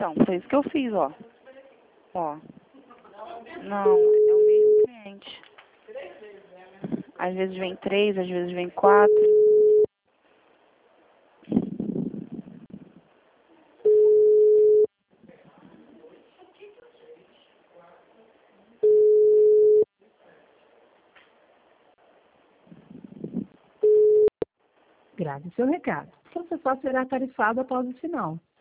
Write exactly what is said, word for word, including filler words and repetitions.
Então, foi isso que eu fiz, ó. Ó. Não, é o mesmo cliente. Às vezes vem três, às vezes vem quatro. Grave seu recado. Você só será tarifado após o sinal.